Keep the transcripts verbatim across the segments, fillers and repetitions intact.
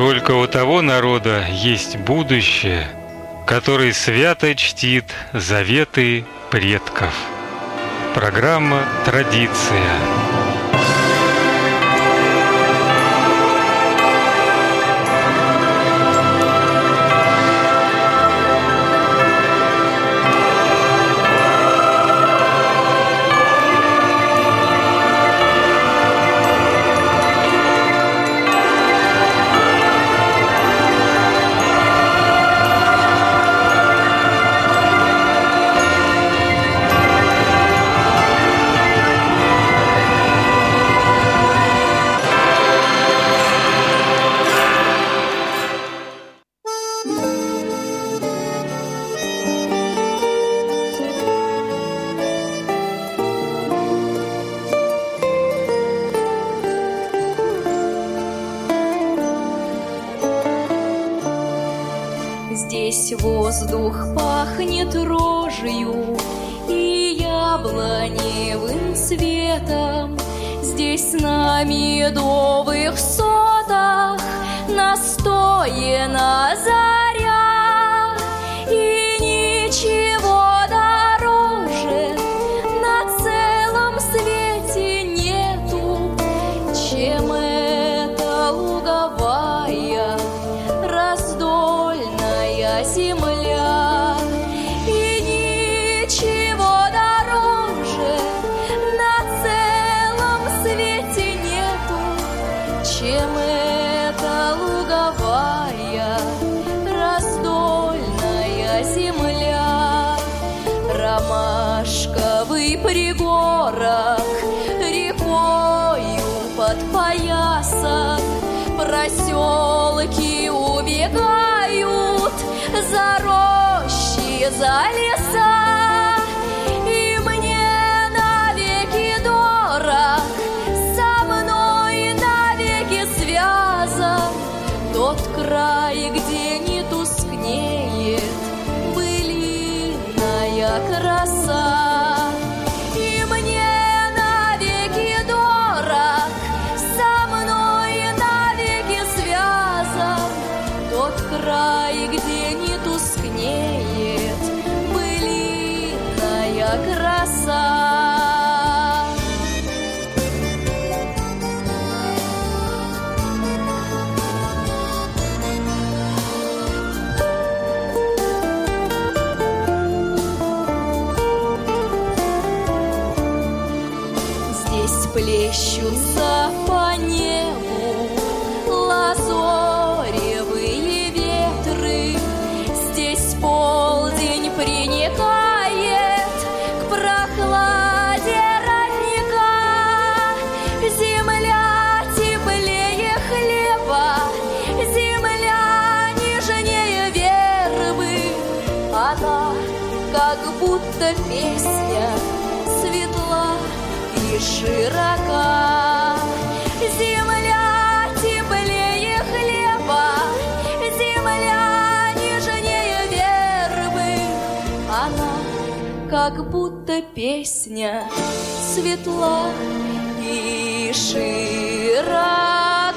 Только у того народа есть будущее, который свято чтит заветы предков. Программа «Традиция». Здесь воздух пахнет рожью и яблоневым цветом. Здесь на медовых сотах настояна заря, и ничего дороже на целом свете нету, чем эта луговая раздольная земля. И ничего дороже на целом свете нету, чем эта луговая раздольная земля. Ромашковый пригорок рекою подпоясан, проселки убегают за рощи, за леса. И мне навеки дорог, со мной навеки связан тот край, где не тускнеет былинная краса. И мне навеки дорог, со мной навеки связан тот край, где не тускнеет былинная краса. Здесь плещутся по небу лазоревые ветры. Здесь полдень приникает к прохладе родника. Земля теплее хлеба, земля нежнее вербы. Она как будто песня светла и широка. Земля теплее хлеба, земля нежнее вербы. Она как будто песня светла и широка.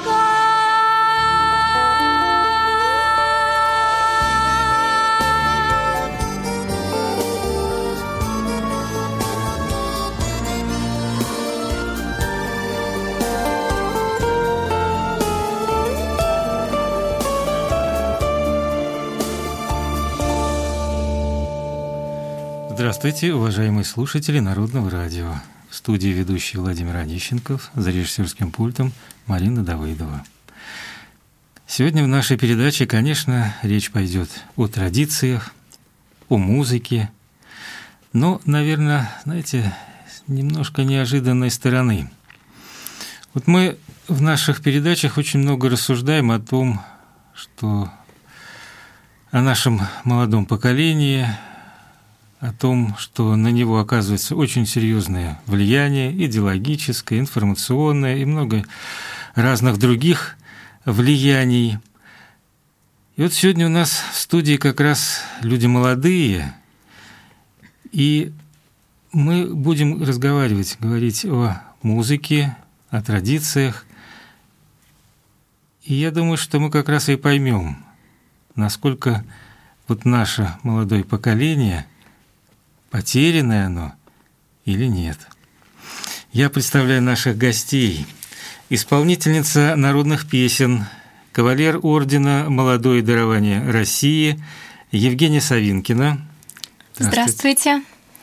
Здравствуйте, уважаемые слушатели Народного радио. В студии ведущий Владимир Онищенков, за режиссерским пультом Марина Давыдова. Сегодня в нашей передаче, конечно, речь пойдет о традициях, о музыке, но, наверное, знаете, немножко неожиданной стороны. Вот мы в наших передачах очень много рассуждаем о том, что о нашем молодом поколении, о том, что на него оказывается очень серьезное влияние идеологическое, информационное и много разных других влияний. И вот сегодня у нас в студии как раз люди молодые, и мы будем разговаривать, говорить о музыке, о традициях. И я думаю, что мы как раз и поймем, насколько вот наше молодое поколение, потерянное оно или нет. Я представляю наших гостей. Исполнительница народных песен, кавалер ордена «Молодое дарование России» Евгения Савинкина. Здравствуйте.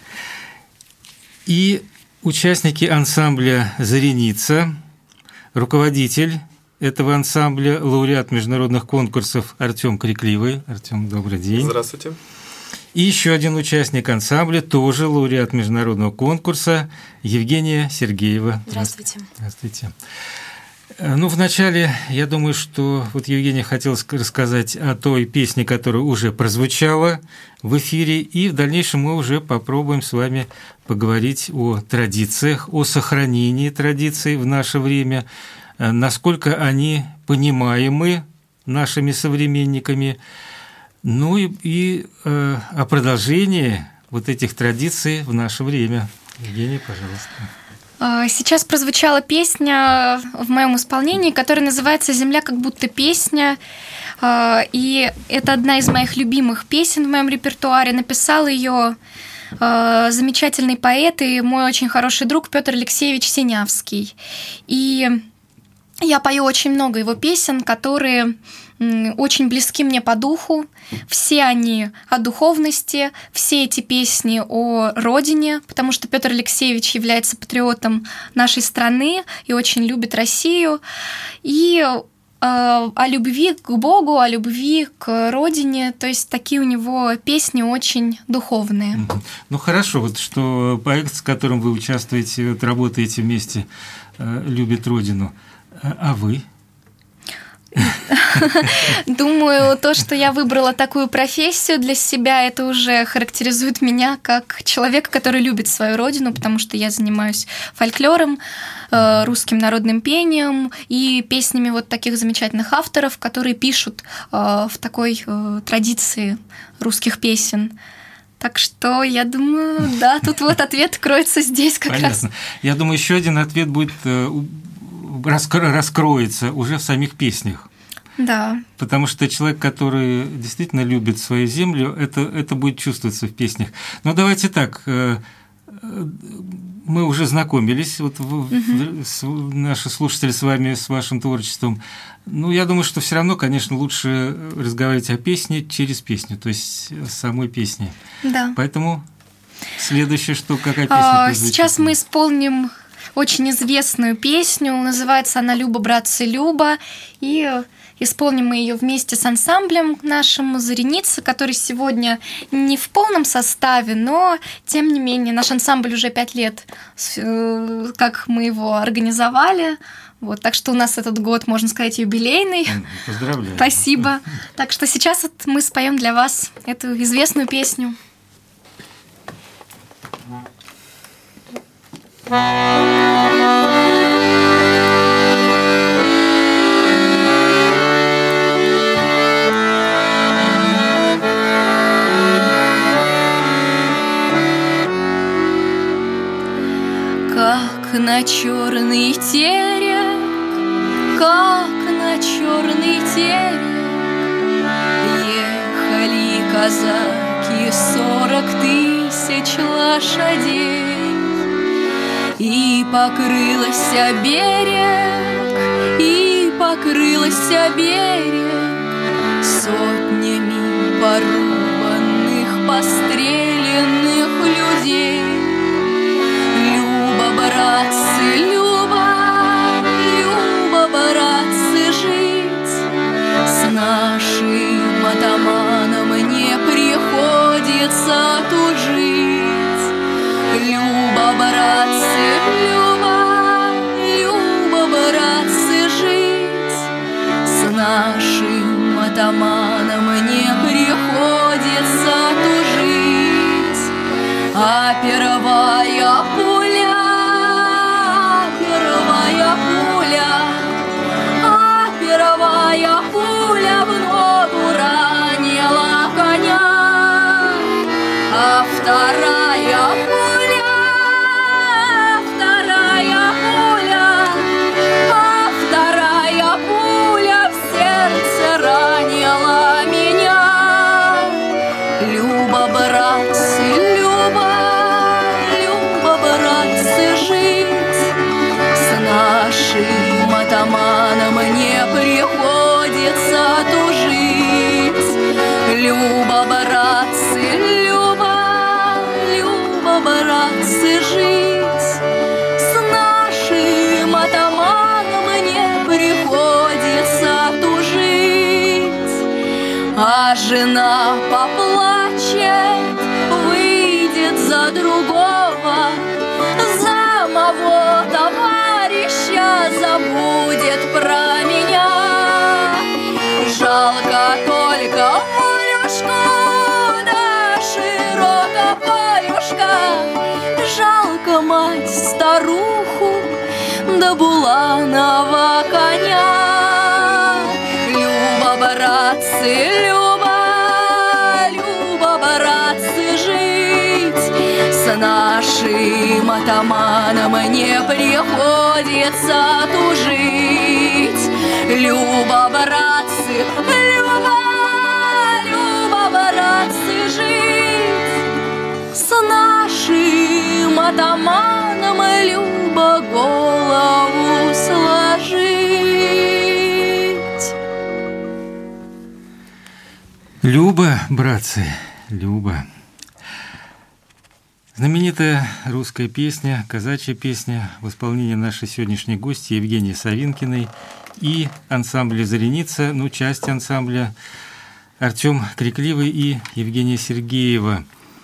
И участники ансамбля «Зареница», руководитель этого ансамбля, лауреат международных конкурсов Артем Крикливый. Артем, добрый день. Здравствуйте. И еще один участник ансамбля, тоже лауреат международного конкурса, Евгения Сергеева. Здравствуйте. Здравствуйте. Ну, вначале, я думаю, что вот Евгения хотела рассказать о той песне, которая уже прозвучала в эфире, и в дальнейшем мы уже попробуем с вами поговорить о традициях, о сохранении традиций в наше время, насколько они понимаемы нашими современниками, ну и, и э, о продолжении вот этих традиций в наше время. Евгения, пожалуйста. Сейчас прозвучала песня в моем исполнении, которая называется «Земля как будто песня». И это одна из моих любимых песен в моем репертуаре. Написал ее замечательный поэт и мой очень хороший друг Петр Алексеевич Синявский. И я пою очень много его песен, которые очень близки мне по духу. Все они о духовности, все эти песни о родине, потому что Петр Алексеевич является патриотом нашей страны и очень любит Россию. И э, о любви к Богу, о любви к родине, то есть такие у него песни очень духовные. Ну хорошо, вот что проект, с которым вы участвуете, вот, работаете вместе, э, любит родину. А вы? Думаю, то, что я выбрала такую профессию для себя, это уже характеризует меня как человека, который любит свою родину, потому что я занимаюсь фольклором, русским народным пением и песнями вот таких замечательных авторов, которые пишут в такой традиции русских песен. Так что я думаю, да, тут вот ответ кроется здесь как Понятно. раз. Я думаю, еще один ответ будет раскроется уже в самих песнях. Да. Потому что человек, который действительно любит свою землю, это, это будет чувствоваться в песнях. Но давайте так, мы уже знакомились, вот угу. наши слушатели с вами, с вашим творчеством. Ну, я думаю, что все равно, конечно, лучше разговаривать о песне через песню, то есть самой песне. Да. Поэтому следующее, что какая песня прозвучит? Сейчас мы исполним очень известную песню, называется она «Люба, братцы, Люба», и исполним мы ее вместе с ансамблем нашим «Зареница», который сегодня не в полном составе, но, тем не менее, наш ансамбль уже пять лет, как мы его организовали, вот, так что у нас этот год, можно сказать, юбилейный. Поздравляю. Спасибо. Так что сейчас вот мы споем для вас эту известную песню. Как на черный терек, как на черный терек ехали казаки сорок тысяч лошадей. И покрылся берег, и покрылся берег сотнями порубанных, постреленных людей. Люба, братцы, Люба, Люба, братцы, жить с нашим атаманом не приходится тужить. Люба, братцы, Люба, Люба, братцы, жить с нашим атаманом не приходится тужить. А первая пуля, первая пуля, а первая пуля в ногу ранила коня, а вторая пуля, вторая пуля, а вторая пуля в атамана мне приходится тужить. Люба, братцы, Люба, Люба, братцы, жить. С нашим атаманом мне приходится тужить. А жена поплачет, выйдет за другого, за моего товарища забудет про меня. Жалко только Волюшку, да широкополюшка. Жалко мать старуху, да буланова коня. Люба, братцы, Люба, Люба, братцы, жить. С нашим атаманом мне приходится тужить. Люба, братцы, Люба, Люба, братцы, жить. С нашим атаманом Люба голову сложить. Люба, братцы, Люба. Знаменитая русская песня, казачья песня в исполнении нашей сегодняшней гости Евгении Савинкиной и ансамбля «Зареница», ну, часть ансамбля Артём Крикливый и Евгения Сергеева.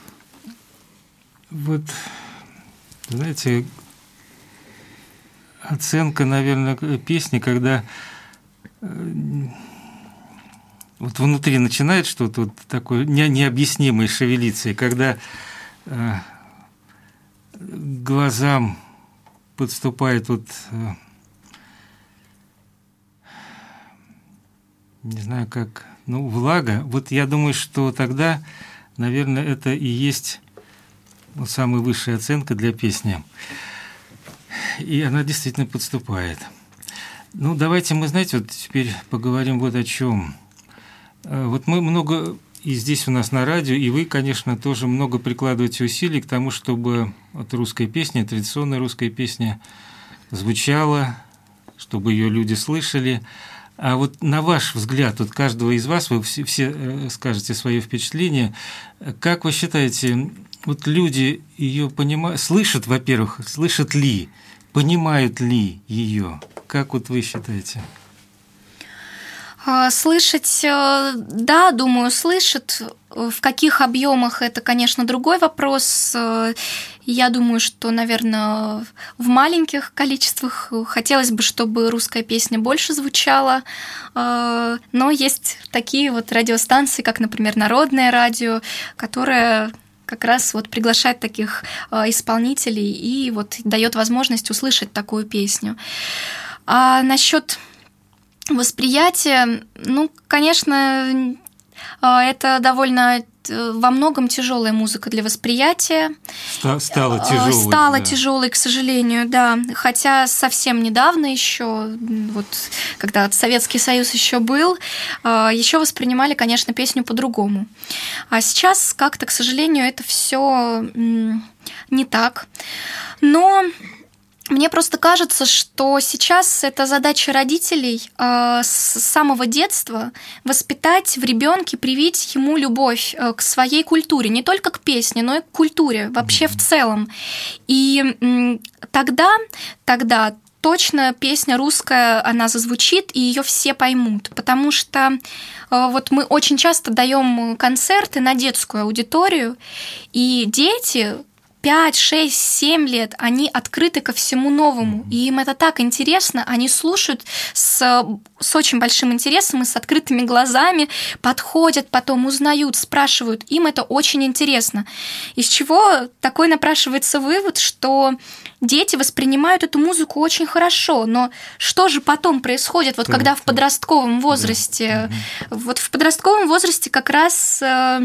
Вот, знаете, оценка, наверное, песни, когда вот внутри начинает что-то вот такое необъяснимое шевелиться, и когда глазам подступает вот, не знаю как, ну, влага, вот я думаю, что тогда, наверное, это и есть ну, самая высшая оценка для песни. И она действительно подступает. Ну, давайте мы, знаете, вот теперь поговорим вот о чем. Вот мы много... И здесь у нас на радио, и вы, конечно, тоже много прикладываете усилий к тому, чтобы вот русская песня, традиционная русская песня звучала, чтобы ее люди слышали. А вот на ваш взгляд, вот каждого из вас, вы все, все скажете свои впечатления, как вы считаете, вот люди ее понимают, слышат, во-первых, слышат ли, понимают ли ее? Как вот вы считаете? Слышать, да, думаю, слышат. В каких объемах это, конечно, другой вопрос. Я думаю, что, наверное, в маленьких количествах хотелось бы, чтобы русская песня больше звучала. Но есть такие вот радиостанции, как, например, Народное радио, которое как раз вот приглашает таких исполнителей и вот дает возможность услышать такую песню. А насчет восприятие, ну, конечно, это довольно во многом тяжелая музыка для восприятия. Стала тяжелой. Стала да. тяжелой, к сожалению, да. Хотя совсем недавно еще, вот когда Советский Союз еще был, еще воспринимали, конечно, песню по-другому. А сейчас как-то, к сожалению, это все не так. Но мне просто кажется, что сейчас это задача родителей э, с самого детства воспитать в ребенке, привить ему любовь э, к своей культуре, не только к песне, но и к культуре вообще mm-hmm. в целом. И э, тогда, тогда точно песня русская, она зазвучит, и ее все поймут, потому что э, вот мы очень часто даем концерты на детскую аудиторию, и дети пять, шесть, семь лет, они открыты ко всему новому, и им это так интересно, они слушают с, с очень большим интересом и с открытыми глазами, подходят, потом узнают, спрашивают, им это очень интересно. Из чего такой напрашивается вывод, что дети воспринимают эту музыку очень хорошо, но что же потом происходит, вот когда в подростковом возрасте, да. Вот в подростковом возрасте как раз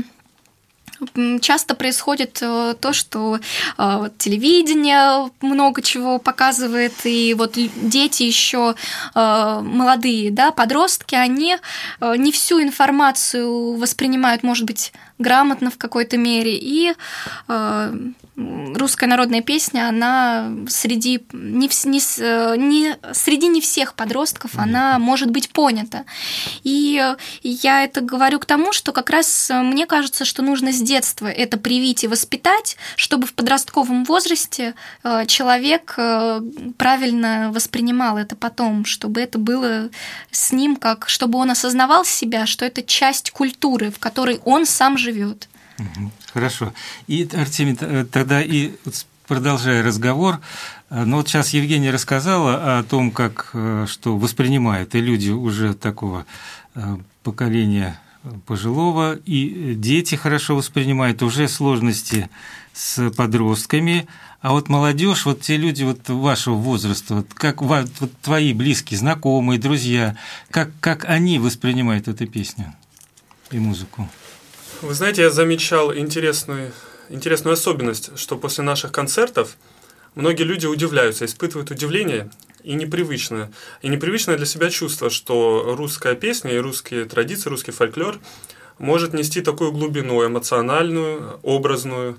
часто происходит то, что вот, телевидение много чего показывает, и вот дети еще молодые, да, подростки, они не всю информацию воспринимают, может быть, грамотно в какой-то мере, и русская народная песня, она среди не, не, не, среди не всех подростков, она может быть понята. И я это говорю к тому, что как раз мне кажется, что нужно с детства это привить и воспитать, чтобы в подростковом возрасте человек правильно воспринимал это потом, чтобы это было с ним, как, чтобы он осознавал себя, что это часть культуры, в которой он сам живет. Хорошо. И, Артемий, тогда и продолжая разговор, ну вот сейчас Евгения рассказала о том, как, что воспринимают и люди уже такого поколения пожилого, и дети хорошо воспринимают, уже сложности с подростками, а вот молодежь, вот те люди вот вашего возраста, вот как вот твои близкие, знакомые, друзья, как, как они воспринимают эту песню и музыку? Вы знаете, я замечал интересную, интересную особенность, что после наших концертов многие люди удивляются, испытывают удивление и непривычное. И непривычное для себя чувство, что русская песня и русские традиции, русский фольклор может нести такую глубину эмоциональную, образную.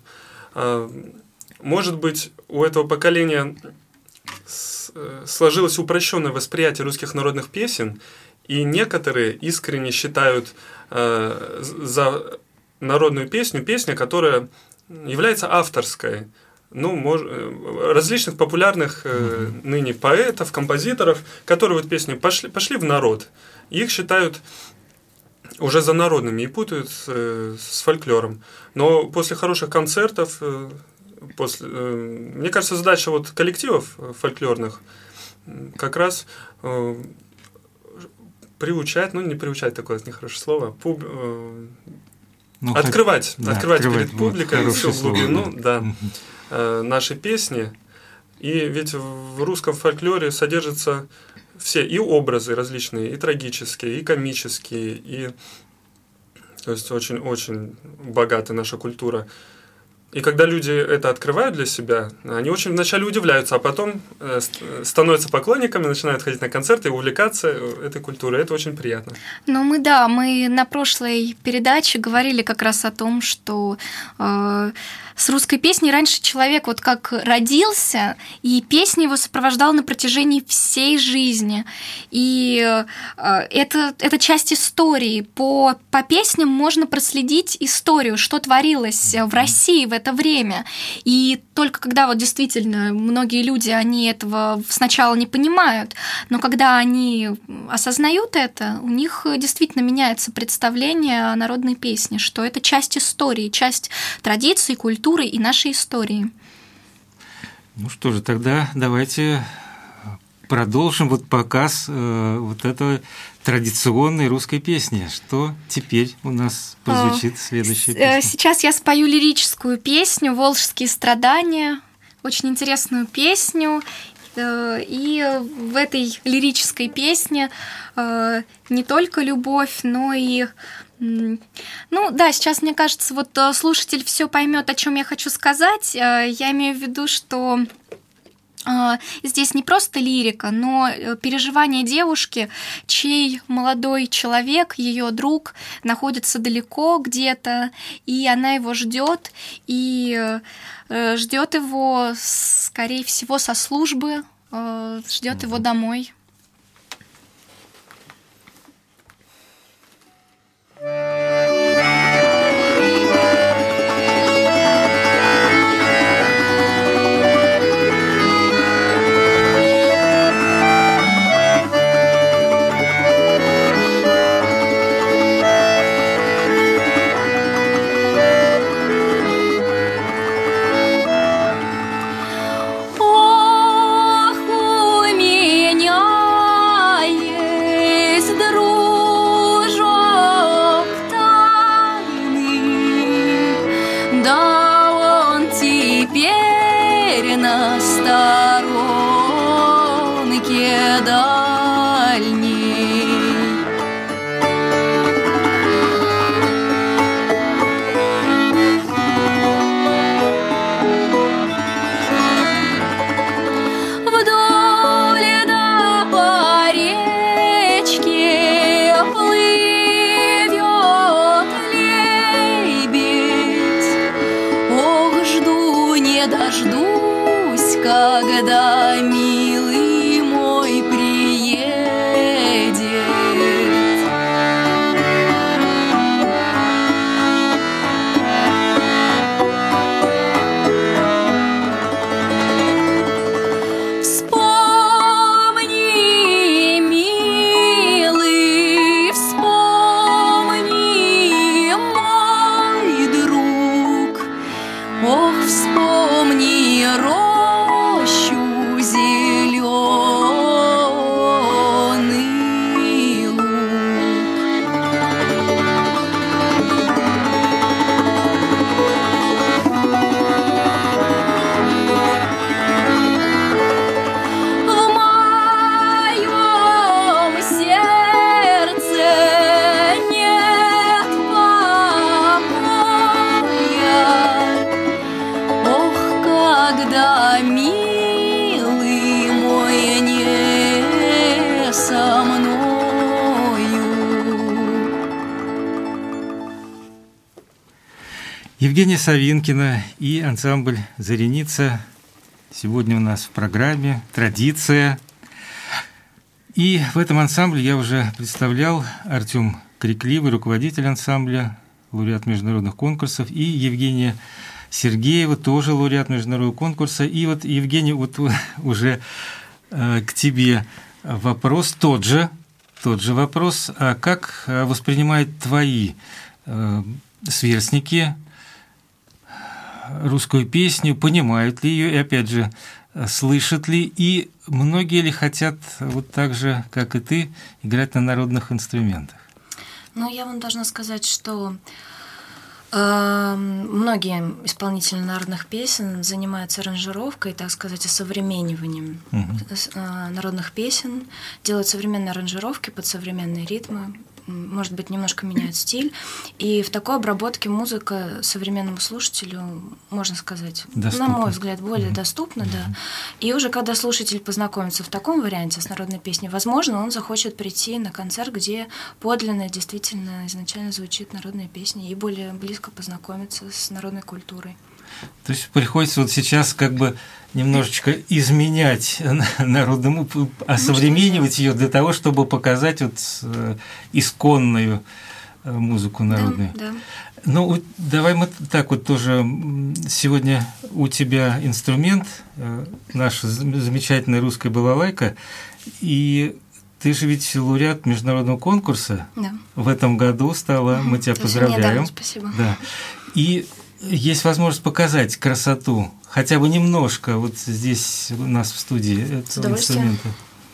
Может быть, у этого поколения сложилось упрощенное восприятие русских народных песен, и некоторые искренне считают за народную песню, песня, которая является авторской, ну, мож... различных популярных э, ныне поэтов, композиторов, которые вот песни пошли, пошли в народ. Их считают уже за народными и путают э, с фольклором. Но после хороших концертов, э, после, э, мне кажется, задача вот коллективов фольклорных как раз э, приучать, ну, не приучать, такое нехорошее слово, пуб... э, Ну, открывать, да, открывать, открывать перед публикой всю глубину, слово, да, э, нашей песни. И ведь в русском фольклоре содержатся все и образы различные, и трагические, и комические, и то есть очень-очень богата наша культура. И когда люди это открывают для себя, они очень вначале удивляются, а потом становятся поклонниками, начинают ходить на концерты и увлекаться этой культурой. Это очень приятно. Ну, мы, да, мы на прошлой передаче говорили как раз о том, что э, с русской песней раньше человек вот как родился, и песня его сопровождала на протяжении всей жизни. И э, это, это часть истории. По, по песням можно проследить историю, что творилось в России в это время. И только когда вот действительно многие люди, они этого сначала не понимают, но когда они осознают это, у них действительно меняется представление о народной песне, что это часть истории, часть традиций, культуры и нашей истории. Ну что же, тогда давайте продолжим вот показ э, вот этой традиционной русской песни. Что теперь у нас прозвучит следующая песня? Сейчас я спою лирическую песню «Волжские страдания», очень интересную песню. И в этой лирической песне не только любовь, но и... Ну да, сейчас, мне кажется, вот слушатель все поймет, о чем я хочу сказать. Я имею в виду, что здесь не просто лирика, но переживание девушки, чей молодой человек, ее друг, находится далеко где-то, и она его ждет, и ждет его, скорее всего, со службы, ждет его домой. Жду не когда милый мой приедет. Вспомни, милый, вспомни, мой друг. Ох, вспомни рощу зеленый луг. В моем сердце нет покоя. Ох, когда милый мой не со мною. Евгения Савинкина и ансамбль «Зареница» сегодня у нас в программе «Традиция». И в этом ансамбле я уже представлял Артем Крикливый, руководитель ансамбля, лауреат международных конкурсов, и Евгения Сергеева, тоже лауреат международного конкурса. И вот, Евгений, вот уже э, к тебе вопрос тот же, тот же вопрос. А как воспринимают твои э, сверстники русскую песню, понимают ли ее, и опять же, слышат ли, и многие ли хотят вот так же, как и ты, играть на народных инструментах? Ну, я вам должна сказать, что э, многие исполнители народных песен занимаются аранжировкой, так сказать, осовремениванием угу. э, народных песен, делают современные аранжировки под современные ритмы, может быть, немножко меняют стиль. И в такой обработке музыка современному слушателю, можно сказать, доступна. На мой взгляд, более mm-hmm. доступна, mm-hmm. да. И уже когда слушатель познакомится в таком варианте с народной песней, возможно, он захочет прийти на концерт, где подлинно, действительно, изначально звучит народная песня, и более близко познакомиться с народной культурой. То есть приходится вот сейчас как бы немножечко изменять народному, осовременивать ее для того, чтобы показать вот исконную музыку народную. Да, да. Ну, давай мы так вот тоже. Сегодня у тебя инструмент, наша замечательная русская балалайка, и ты же ведь лауреат международного конкурса. Да. В этом году стала, угу. мы тебя это поздравляем. Недавно, спасибо. Да. И есть возможность показать красоту, хотя бы немножко, вот здесь у нас в студии этого инструмента.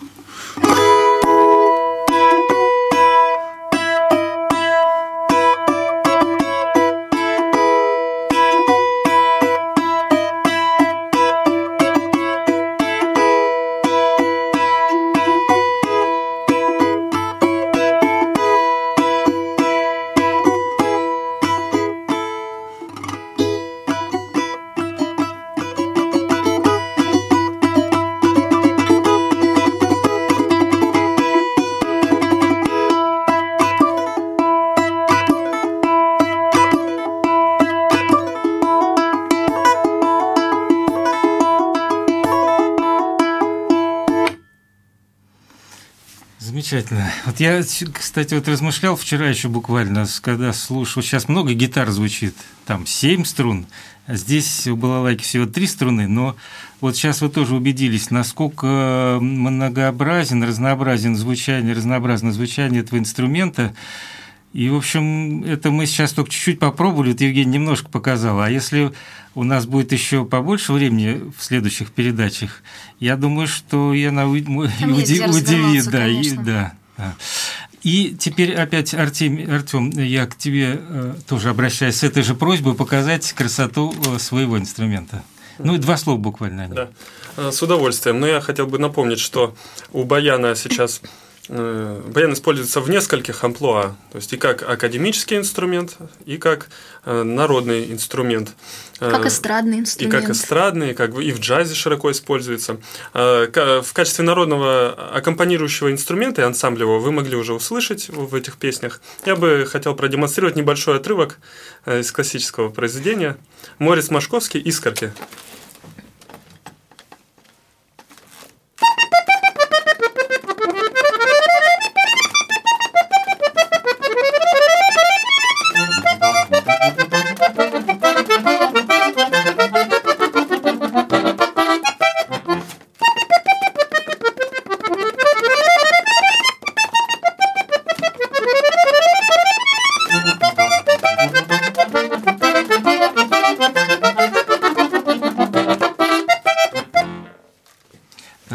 Замечательно. Вот я, кстати, вот размышлял вчера еще буквально, когда слушал, сейчас много гитар звучит, там семь струн, а здесь у балалайки всего три струны, но вот сейчас вы тоже убедились, насколько многообразен, разнообразен звучание, разнообразно звучание этого инструмента. И, в общем, это мы сейчас только чуть-чуть попробовали, вот Евгений немножко показал. А если у нас будет еще побольше времени в следующих передачах, я думаю, что я на удивит, да, и, да, да. И теперь опять, Артем, Артем, я к тебе э, тоже обращаюсь с этой же просьбой показать красоту своего инструмента. Ну и два слова буквально. Да, с удовольствием. Но я хотел бы напомнить, что у баяна сейчас баян используется в нескольких амплуа, то есть и как академический инструмент, и как народный инструмент. Как эстрадный инструмент. И как эстрадный, как и в джазе широко используется. В качестве народного аккомпанирующего инструмента и ансамблевого вы могли уже услышать в этих песнях. Я бы хотел продемонстрировать небольшой отрывок из классического произведения. Морис Машковский «Искорки».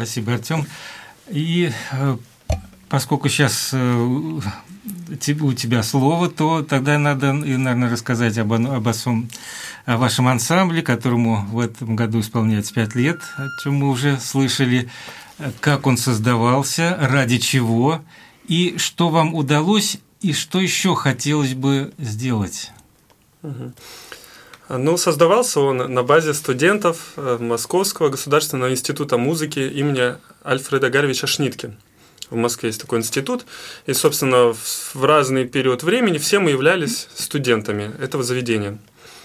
Спасибо, Артем. И поскольку сейчас у тебя слово, то тогда надо, наверное, рассказать об, об осом, о вашем ансамбле, которому в этом году исполняется пять лет, о чем мы уже слышали, как он создавался, ради чего, и что вам удалось, и что еще хотелось бы сделать. Угу. Ну, создавался он на базе студентов Московского государственного института музыки имени Альфреда Гаревича Шнитке. В Москве есть такой институт, и, собственно, в разный период времени все мы являлись студентами этого заведения.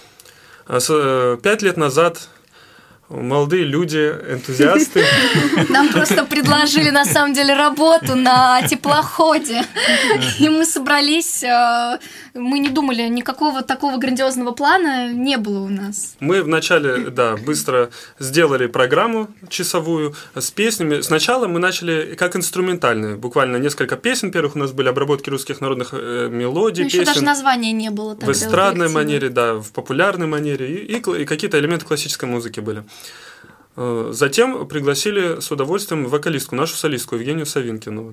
Пять лет назад молодые люди, энтузиасты. Нам просто предложили, на самом деле, работу на теплоходе. И мы собрались, мы не думали, никакого такого грандиозного плана не было у нас. Мы вначале, да, быстро сделали программу часовую с песнями. Сначала мы начали как инструментальные, буквально несколько песен. Первых у нас были обработки русских народных мелодий, еще песен. Даже названия не было тогда. В эстрадной манере, да, в популярной манере. И, и, и какие-то элементы классической музыки были. Затем пригласили с удовольствием вокалистку, нашу солистку Евгению Савинкину.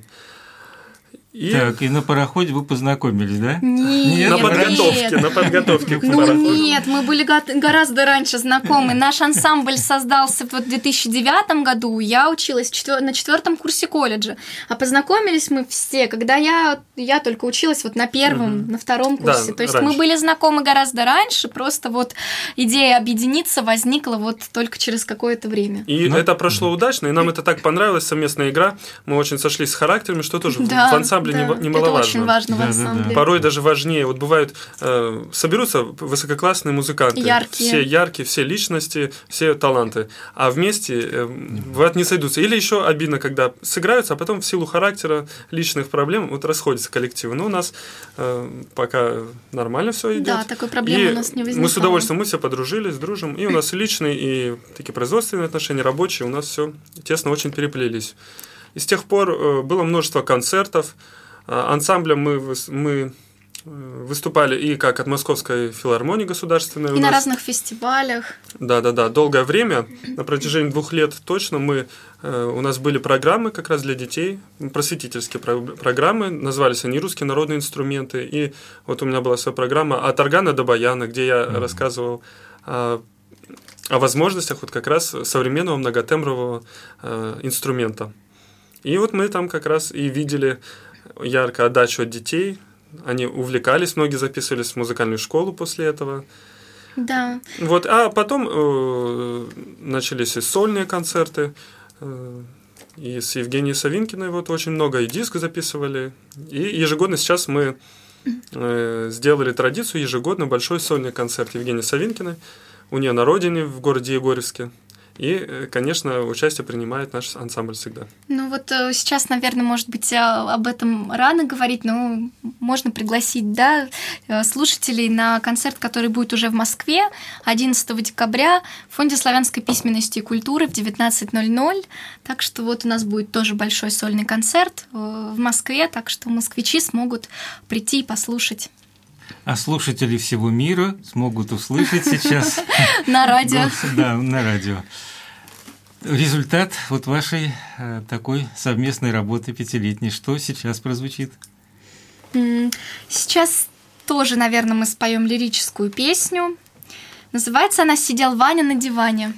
И... Так, и на пароходе вы познакомились, да? Нет, на подготовке, нет. на подготовке к ну, пароходу. Нет, мы были гораздо раньше знакомы. Наш ансамбль создался в две тысячи девятом году. Я училась на четвертом курсе колледжа. А познакомились мы все, когда я, я только училась вот на первом, угу. на втором курсе. Да, То есть раньше. мы были знакомы гораздо раньше, просто вот идея объединиться возникла вот только через какое-то время. И ну, это прошло удачно, и нам это так понравилось, совместная игра. Мы очень сошлись с характерами, что тоже да, в ансамбле да, немаловажно. Это очень важно да, в ансамбле. Да, да. Порой даже важнее. Вот бывают, э, соберутся высококлассные музыканты. Яркие. Все яркие, все личности, все таланты. А вместе, э, бывает, не сойдутся. Или еще обидно, когда сыграются, а потом в силу характера, личных проблем вот расходятся коллективы. Но у нас э, пока нормально все идет. Да, такой проблемы и у нас не возникало. Мы с удовольствием, мы все подружились, дружим. И у нас личные, и такие производственные отношения, рабочие, у нас все тесно очень переплелись. И с тех пор э, было множество концертов. Ансамблем мы, мы выступали и как от Московской филармонии государственной. И на разных фестивалях. Да-да-да, долгое время, на протяжении двух лет точно мы, у нас были программы как раз для детей, просветительские программы, назывались они «Русские народные инструменты». И вот у меня была своя программа «От органа до баяна», где я mm-hmm. рассказывал о, о возможностях вот как раз современного многотембрового э, инструмента. И вот мы там как раз и видели ярко отдачу от детей. Они увлекались, многие записывались в музыкальную школу после этого. Да. Вот, а потом э, начались и сольные концерты. Э, и с Евгенией Савинкиной вот очень много, и диск записывали. И ежегодно сейчас мы э, сделали традицию, ежегодно большой сольный концерт Евгении Савинкиной у нее на родине, в городе Егорьевске. И, конечно, участие принимает наш ансамбль всегда. Ну вот сейчас, наверное, может быть, об этом рано говорить, но можно пригласить, да, слушателей на концерт, который будет уже в Москве одиннадцатого декабря в Фонде славянской письменности и культуры в девятнадцать ноль ноль. Так что вот у нас будет тоже большой сольный концерт в Москве, так что москвичи смогут прийти и послушать. А слушатели всего мира смогут услышать сейчас на радио. Да, на радио. Результат вот вашей такой совместной работы пятилетней. Что сейчас прозвучит? Сейчас тоже, наверное, мы споем лирическую песню. Называется она «Сидел Ваня на диване».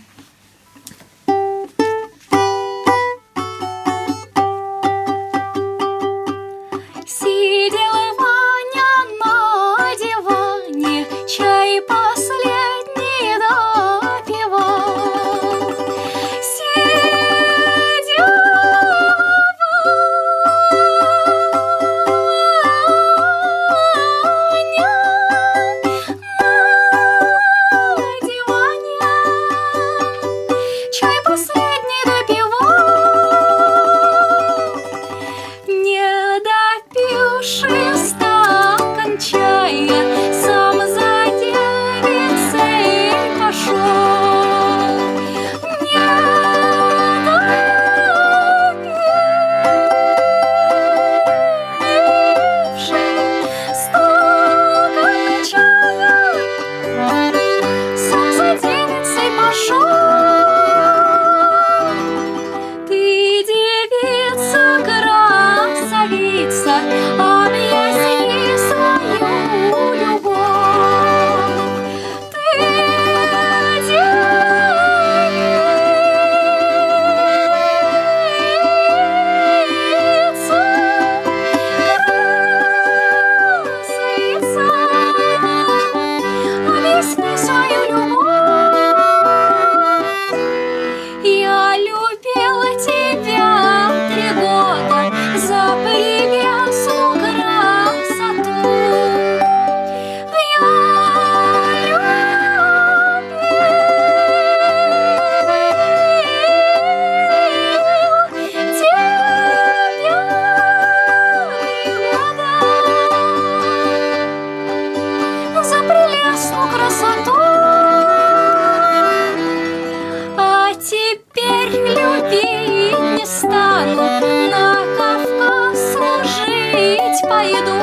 теперь любить не стану, на Кавказ служить пойду.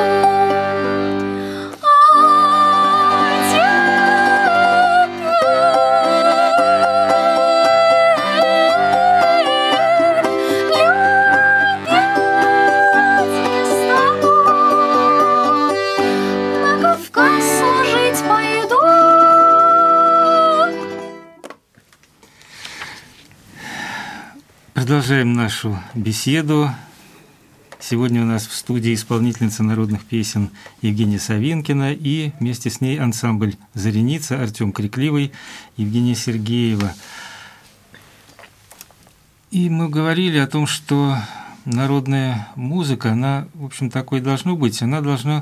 Продолжаем нашу беседу. Сегодня у нас в студии исполнительница народных песен Евгения Савинкина и вместе с ней ансамбль «Зареница», Артем Крикливый, Евгения Сергеева. И мы говорили о том, что народная музыка, она, в общем, такой должно быть, она должна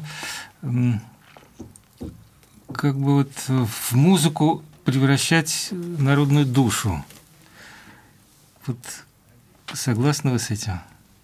как бы вот в музыку превращать народную душу. Вот согласны вы с этим?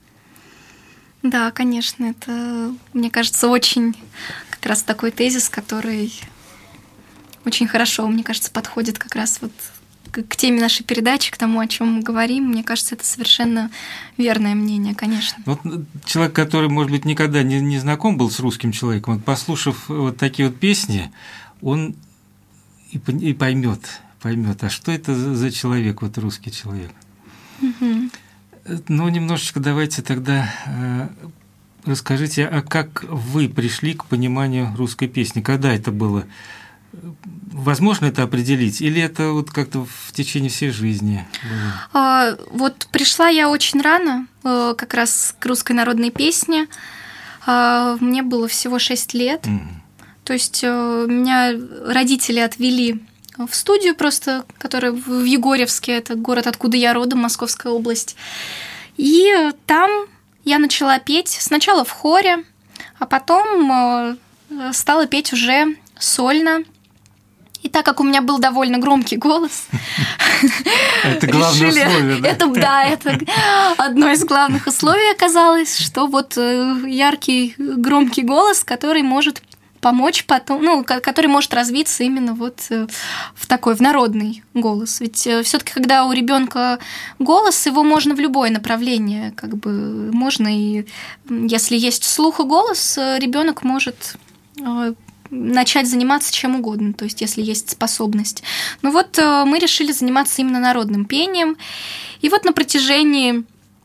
Да, конечно, это, мне кажется, очень как раз такой тезис, который очень хорошо, мне кажется, подходит как раз вот к теме нашей передачи, к тому, о чем мы говорим. Мне кажется, это совершенно верное мнение, конечно. Вот человек, который, может быть, никогда не, не знаком был с русским человеком, вот, послушав вот такие вот песни, он и, и поймет, поймет, а что это за человек, вот русский человек. Угу. Ну, немножечко давайте тогда э, расскажите, а как вы пришли к пониманию русской песни? Когда это было? Возможно это определить? Или это вот как-то в течение всей жизни было? А, вот пришла я очень рано, как раз к русской народной песне. А, мне было всего шесть лет. Mm. То есть меня родители отвели в студию просто, которая в Егорьевске, это город, откуда я родом, Московская область. И там я начала петь сначала в хоре, а потом стала петь уже сольно. И так как у меня был довольно громкий голос, это главное условие, да? Это, да, это одно из главных условий оказалось, что вот яркий громкий голос, который может помочь потом, ну, который может развиться именно вот в такой, в народный голос. Ведь все-таки, когда у ребенка голос, его можно в любое направление, как бы можно и если есть слух и голос, ребенок может начать заниматься чем угодно, то есть если есть способность. Ну вот мы решили заниматься именно народным пением, и вот на протяжении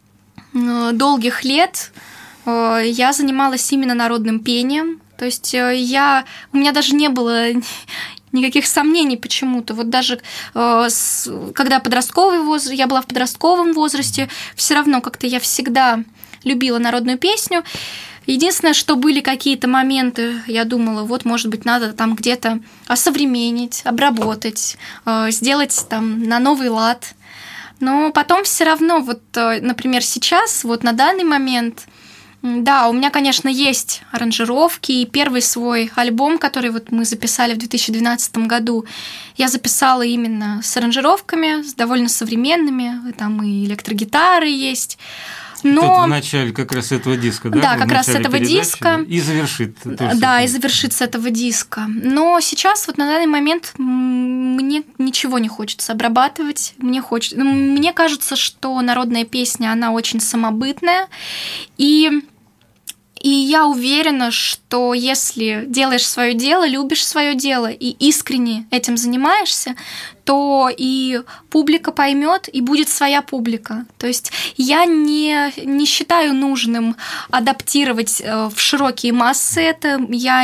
долгих лет я занималась именно народным пением. То есть я, у меня даже не было никаких сомнений почему-то. Вот даже э, с, когда подростковый возраст, я была в подростковом возрасте, все равно как-то я всегда любила народную песню. Единственное, что были какие-то моменты, я думала, вот, может быть, надо там где-то осовременить, обработать, э, сделать там на новый лад. Но потом все равно, вот, э, например, сейчас, вот на данный момент... Да, у меня, конечно, есть аранжировки, и первый свой альбом, который вот мы записали в две тысячи двенадцатом году, я записала именно с аранжировками, с довольно современными, там и электрогитары есть. Но... Тут в начале как раз этого диска, да? Да, как раз с этого передачи, диска. И завершит. Да, и завершит с этого диска. Но сейчас, вот на данный момент, мне ничего не хочется обрабатывать. Мне, хочется... мне кажется, что народная песня, она очень самобытная. И... И я уверена, что если делаешь свое дело, любишь свое дело и искренне этим занимаешься, то и публика поймет, и будет своя публика. То есть я не, не считаю нужным адаптировать в широкие массы это, я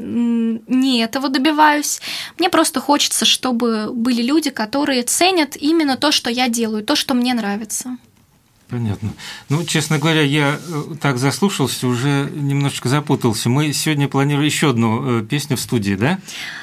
не этого добиваюсь. Мне просто хочется, чтобы были люди, которые ценят именно то, что я делаю, то, что мне нравится. Понятно. Ну, честно говоря, я так заслушался, уже немножечко запутался. Мы сегодня планировали еще одну песню в студии, да?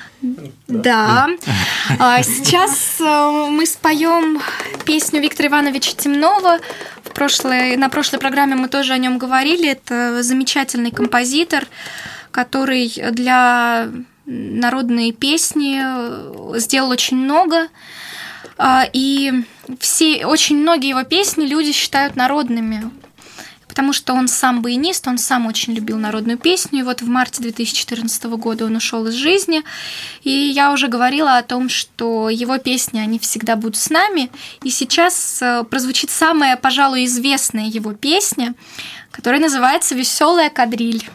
Да. да. Сейчас мы споем песню Виктора Ивановича Темнова. В прошлой, на прошлой программе мы тоже о нем говорили. Это замечательный композитор, который для народной песни сделал очень много. И все, очень многие его песни люди считают народными, потому что он сам баянист, он сам очень любил народную песню, и вот в марте две тысячи четырнадцатого года он ушел из жизни, и я уже говорила о том, что его песни, они всегда будут с нами, и сейчас прозвучит самая, пожалуй, известная его песня, которая называется «Веселая кадриль».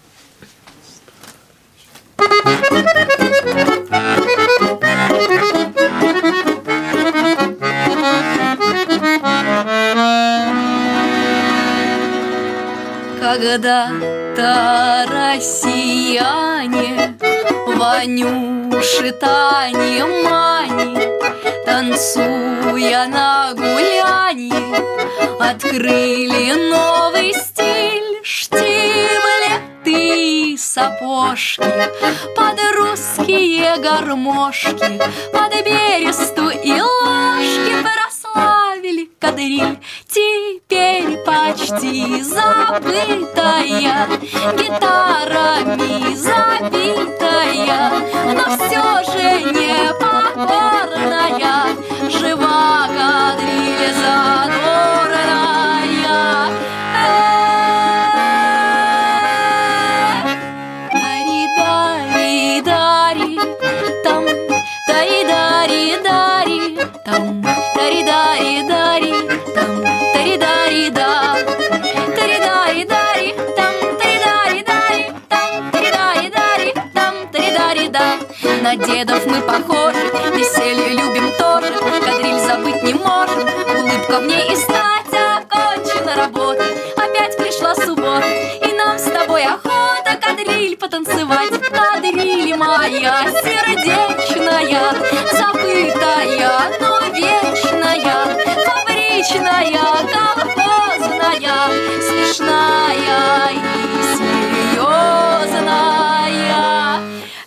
Когда-то россияне, Ванюши, Тани, Мани, танцуя на гулянье, открыли новый стиль, штиблеты и сапожки под русские гармошки, под бересту и ложки прославили кадриль. Теперь почти забытая, гитарами забитая, но все же непокорная, жива кадриль задорная. Дари-дари-дари, там, дари-дари-дари, там, дари-дари-дари, там, тари-дари-да, тари-дари-дари, там, тари-дари-дари, там, тари-дари-дари, там, тари-дари-да. На дедов мы похожи, веселье любим тоже, кадриль забыть не можем, улыбка в ней и стать окончена работа. Опять пришла суббота, и нам с тобой охота кадриль потанцевать. Кадриль моя сердечная, забытая, но вечная, фабричная, колхозная, смешная и серьезная.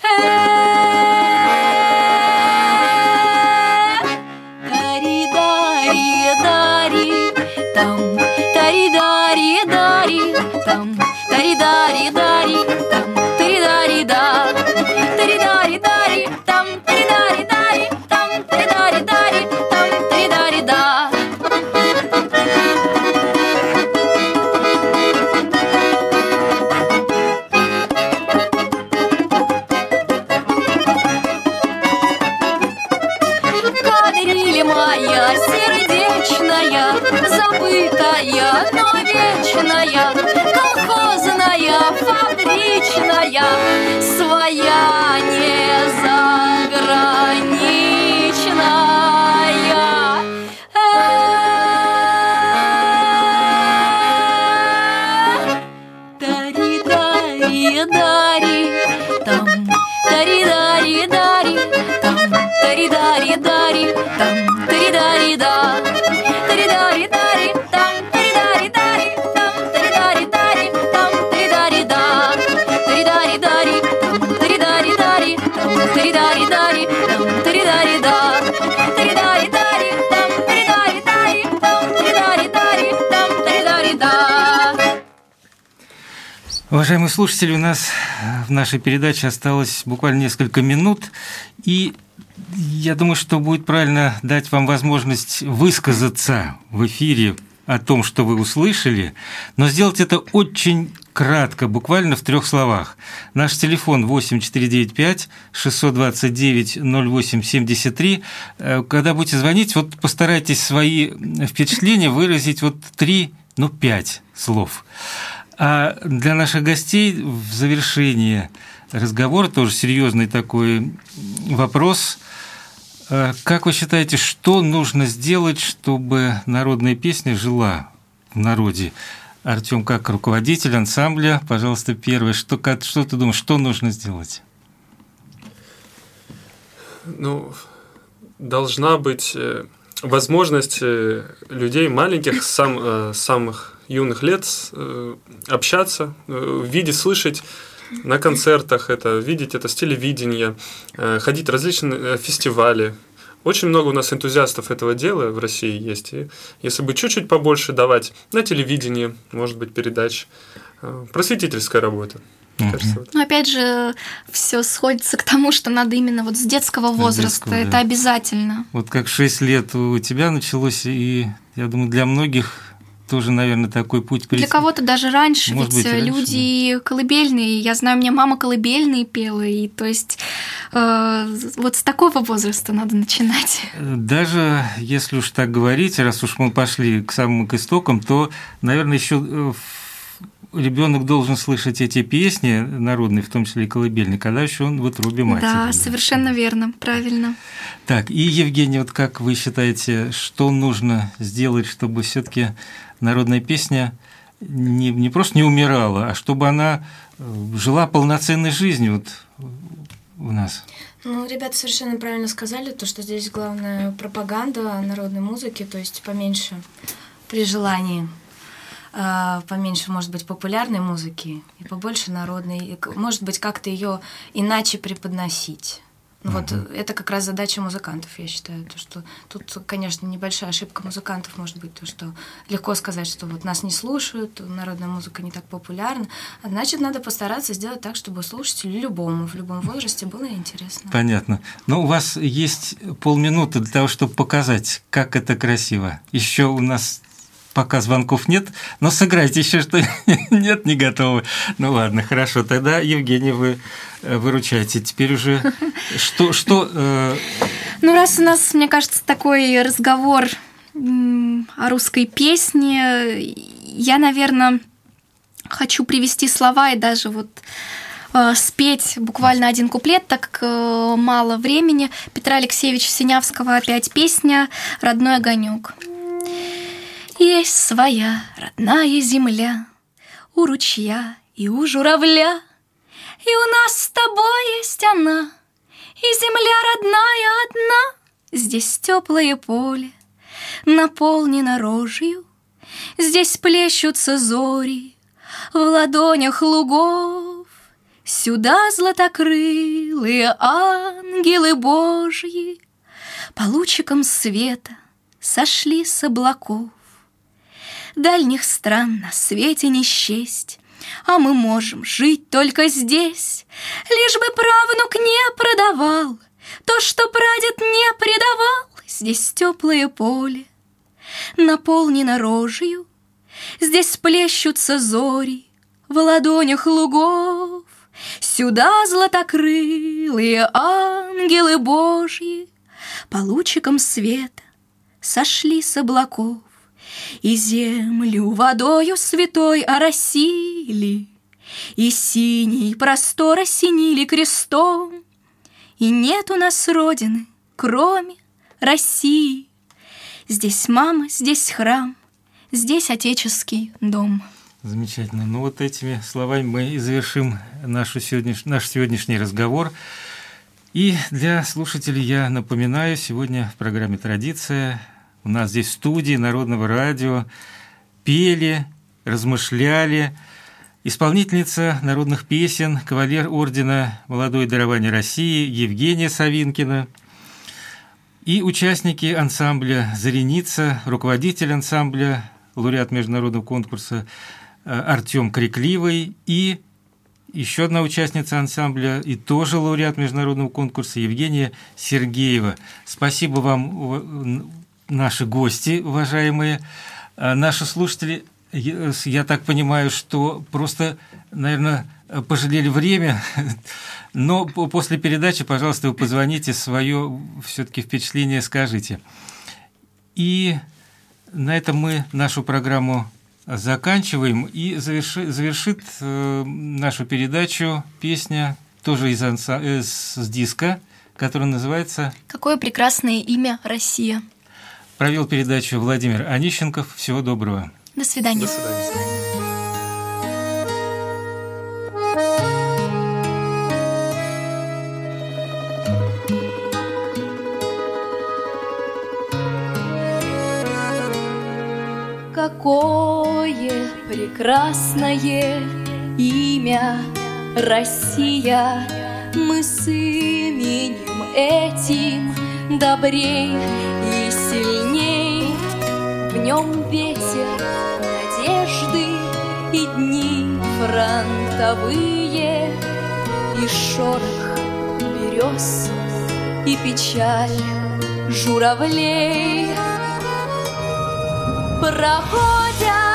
Тари-дари-дари, там, тари-дари-дари, там, тари-дари-дари, там, тари-дари-да, тари-дари-дари, там, тари-дари-дари, там, тари-дари-дари, там, тари-дари-да. Кадриль моя сердечная, забытая, но вечная, колхозная, фабричная, своя не заграничная. Тари-дари-дари, там, тари-дари-дари, там, тари-дари-дари, там, тари-дари-да, тари-дари-дари, там, тари-дари-дари, там, тари-дари-дари, там, тари-дари-да, тари-дари-дари, там, тари-дари-дари, там, тари-дари-дари, там, тари-дари-да, тари-дари-дари, там, тари-дари-дари, там, тари-дари-дари, там, тари-дари-да. Уважаемые слушатели, у нас в нашей передаче осталось буквально несколько минут, и я думаю, что будет правильно дать вам возможность высказаться в эфире о том, что вы услышали, но сделать это очень кратко, буквально в трех словах. Наш телефон восемь четыре девять пять шестьсот двадцать девять ноль восемь семьдесят три. Когда будете звонить, вот постарайтесь свои впечатления выразить вот три, ну, пять слов. А для наших гостей в завершении разговора тоже серьезный такой вопрос. Как вы считаете, что нужно сделать, чтобы народная песня жила в народе? Артём, как руководитель ансамбля, пожалуйста, первое, что, что ты думаешь, что нужно сделать? Ну, должна быть возможность людей маленьких, сам, самых юных лет общаться, видеть, слышать на концертах это, видеть это с телевидения, ходить в различные фестивали. Очень много у нас энтузиастов этого дела в России есть. И если бы чуть-чуть побольше давать на телевидении, может быть, передач, просветительская работа. Uh-huh. Кажется, вот. Но опять же, все сходится к тому, что надо именно вот с детского возраста. С детского, это да. Обязательно. Вот как шесть лет у тебя началось, и я думаю, для многих тоже, наверное, такой путь. Для кого-то даже раньше, Может ведь быть, раньше, люди колыбельные. Я знаю, у меня мама колыбельные пела, и то есть э, вот с такого возраста надо начинать. Даже если уж так говорить, раз уж мы пошли к самым к истокам, то, наверное, еще ребенок должен слышать эти песни народные, в том числе и колыбельные, когда еще он в утробе матери. Да, совершенно верно, правильно. Так, и, Евгений, вот как вы считаете, что нужно сделать, чтобы все-таки народная песня не, не просто не умирала, а чтобы она жила полноценной жизнью вот у нас? Ну, ребята совершенно правильно сказали, то, что здесь главная пропаганда народной музыки, то есть поменьше при желании. Поменьше, может быть, популярной музыки и побольше народной, и, может быть, как-то ее иначе преподносить. Ну, uh-huh. Вот это как раз задача музыкантов, я считаю. То, что тут, конечно, небольшая ошибка музыкантов может быть, то, что легко сказать, что вот нас не слушают, народная музыка не так популярна. А значит, надо постараться сделать так, чтобы слушателю любому, в любом возрасте было интересно. Понятно. Но у вас есть полминуты для того, чтобы показать, как это красиво. Еще у нас пока звонков нет, но сыграйте еще что нет, не готовы. Ну ладно, хорошо, тогда, Евгений, вы выручаете. Теперь уже что... что э... Ну, раз у нас, мне кажется, такой разговор о русской песне, я, наверное, хочу привести слова и даже вот э, спеть буквально один куплет, так как э, мало времени. Петра Алексеевича Синявского опять песня «Родной огонек». Есть своя родная земля у ручья и у журавля, и у нас с тобой есть она, и земля родная одна. Здесь теплое поле наполнено рожью, здесь плещутся зори в ладонях лугов. Сюда златокрылые ангелы Божьи по лучикам света сошли с облаков. Дальних стран на свете не счесть, а мы можем жить только здесь. Лишь бы правнук не продавал то, что прадед не предавал. Здесь теплое поле наполнено рожью, здесь плещутся зори в ладонях лугов. Сюда златокрылые ангелы Божьи по лучикам света сошли с облаков. И землю водою святой оросили, и синий простор осенили крестом. И нет у нас родины, кроме России. Здесь мама, здесь храм, здесь отеческий дом. Замечательно. Ну вот этими словами мы и завершим нашу сегодняш... наш сегодняшний разговор. И для слушателей я напоминаю, сегодня в программе «Традиция» у нас здесь в студии Народного радио пели, размышляли исполнительница народных песен, кавалер ордена «Молодое дарование России» Евгения Савинкина и участники ансамбля «Зареница», руководитель ансамбля, лауреат международного конкурса Артём Крикливый и еще одна участница ансамбля и тоже лауреат международного конкурса Евгения Сергеева. Спасибо вам, наши гости, уважаемые, наши слушатели, я так понимаю, что просто, наверное, пожалели время, но после передачи, пожалуйста, вы позвоните, свое все-таки впечатление скажите. И на этом мы нашу программу заканчиваем, и завершит, завершит нашу передачу песня тоже из, анса, из диска, которая называется «Какое прекрасное имя Россия». Провел передачу Владимир Онищенков. Всего доброго. До свидания. До свидания. Какое прекрасное имя Россия, мы с именем этим добрей и сильней. В нем ветер надежды и дни фронтовые, и шорох берез, и печаль журавлей. Проходят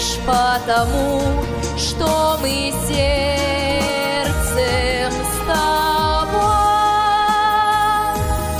лишь потому, что мы сердцем с тобой.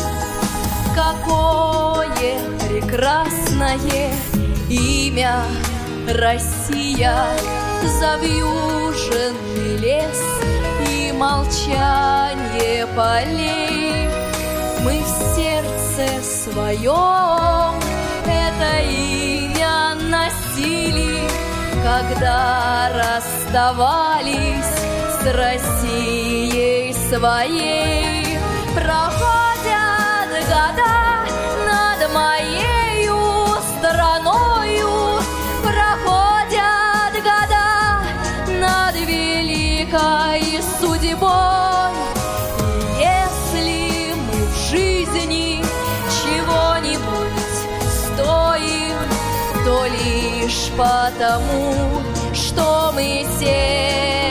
Какое прекрасное имя Россия, завьюженный лес и молчание полей. Мы в сердце своем это имя носили, когда расставались с Россией своей. Проходят года над моею страною, проходят года над великой судьбой. И если мы в жизни чего-нибудь стоим, то лишь потому, что мы все